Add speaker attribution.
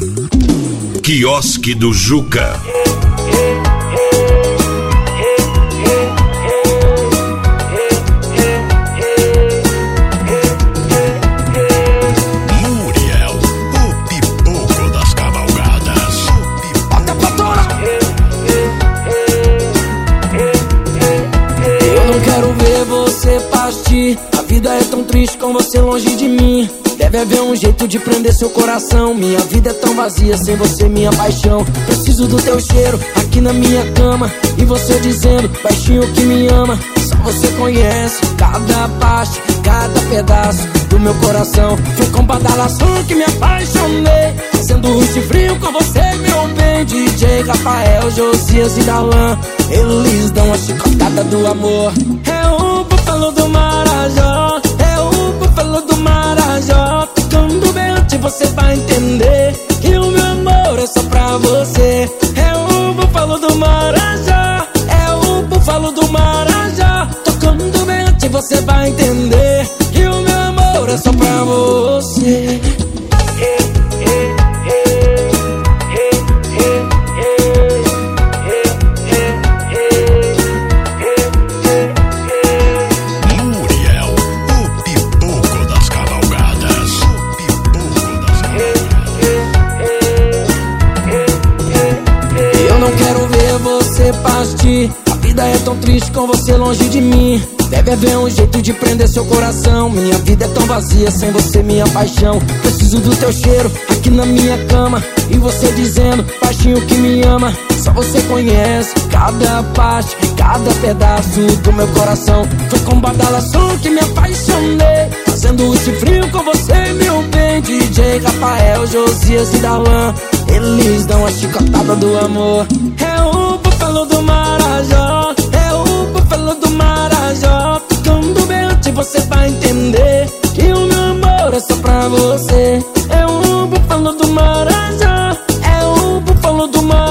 Speaker 1: Quiosque do Juca.
Speaker 2: Muriel, o pipoco das cavalgadas.
Speaker 3: Bota pra torar. Eu não quero ver você partir. A vida é tão triste com você longe de mim. Deve haver um jeito de prender seu coração. Minha vida é tão vazia sem você, minha paixão. Preciso do teu cheiro aqui na minha cama. E você dizendo, baixinho, que me ama. Só você conhece cada parte, cada pedaço do meu coração. Foi com badalação que me apaixonei. Fazendo ruim frio com você, meu bem. DJ Rafael, Josias e Darlan, eles dão a chicotada do amor. É o búfalo do Marajó, é o búfalo do Marajó. Tocando bem antes você vai entender que o meu amor é só pra você. É o búfalo do Marajó, é o búfalo do Marajó. Tocando bem antes você vai entender que o meu amor é só pra você.
Speaker 2: Muriel, o pipoco das cavalgadas.
Speaker 3: Eu não quero ver você partir. A vida é tão triste com você longe de mim. Deve haver um jeito de prender seu coração. Minha vida é tão vazia sem você, minha paixão. Preciso do teu cheiro aqui na minha cama. E você dizendo, baixinho, que me ama. Só você conhece cada parte, cada pedaço do meu coração. Foi com badalação que me apaixonei. Fazendo esse frio com você, meu bem. DJ Rafael, Josias e Darlan, eles dão a chicotada do amor. É o búfalo do Marajó, é o búfalo do Marajó. Tocando bem antes você vai entender que o meu amor é só pra você. É o búfalo do Marajó, é o búfalo do Marajó.